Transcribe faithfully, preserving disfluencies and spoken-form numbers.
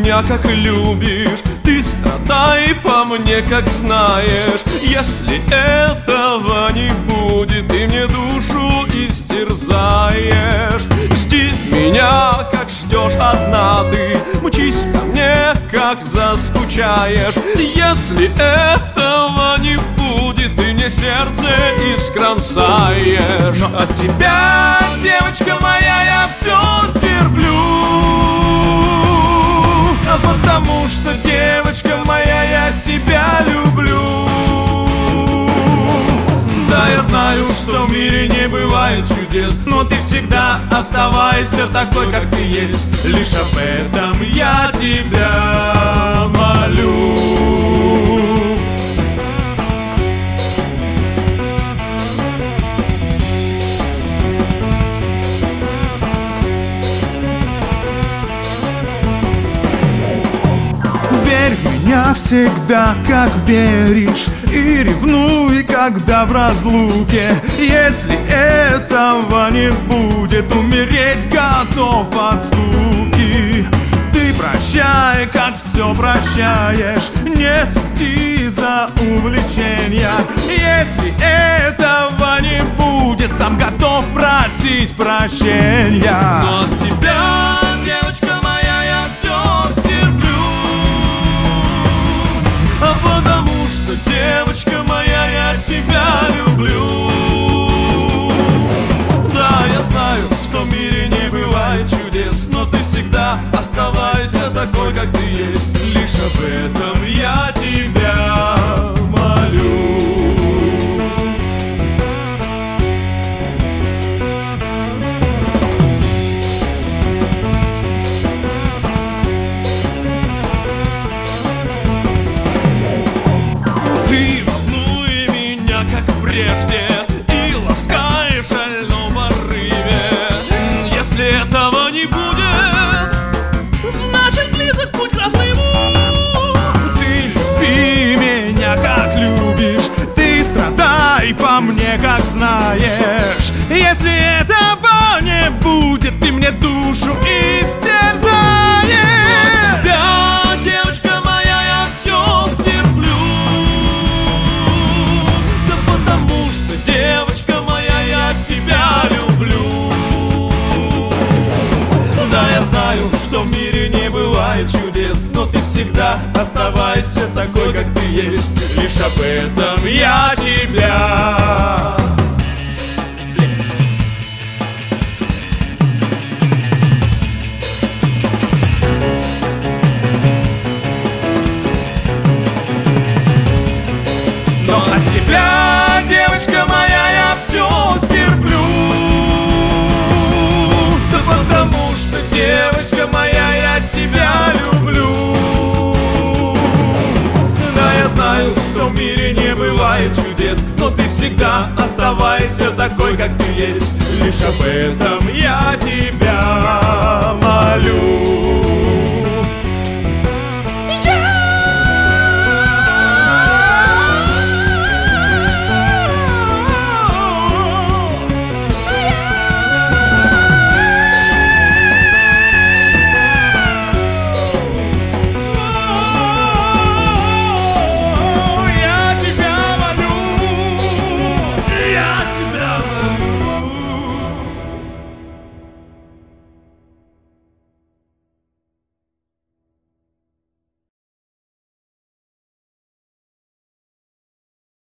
меня как любишь, ты страдай по мне как знаешь. Если этого не будет, ты мне душу истерзаешь. Жди меня, как ждешь одна ты, мчись ко мне, как заскучаешь. Если этого не будет, ты мне сердце искромсаешь. Но от тебя, девочка моя, я все стерплю, а потому что, девочка моя, я тебя люблю. Да, я знаю, что в мире не бывает чудес, но ты всегда оставайся такой, как ты есть. Лишь об этом я тебя молю. Верь в меня всегда, как веришь, и ревнуй, когда в разлуке. Если этого не будет, умереть готов от скуки. Ты прощай, как все прощаешь, не суди за увлечения. Если этого не будет, сам готов просить прощения. Но от тебя, девочка моя, я все стерплю, а потому что, девочка моя, я тебя люблю. Да, я знаю, что в мире не бывает чудес, но ты всегда оставайся такой, как ты есть. Лишь об этом я тебя молю. Прежде и ласкаешь в шальном порыве. Если этого не будет, значит близок путь к разрыву. Ты люби меня, как любишь, ты страдай по мне, как знаешь. Если этого не будет, ты мне душу истерзаешь. От тебя, девочка моя, я все стерплю, девочка моя, я тебя люблю. Да, я знаю, что в мире не бывает чудес, но ты всегда оставайся такой, как ты есть. Лишь об этом я тебя. Но от тебя, девочка моя, я все стерплю, да потому что, девочка моя, я тебя люблю. Да, я знаю, что в мире не бывает чудес, но ты всегда оставайся такой, как ты есть. Лишь об этом я тебя молю.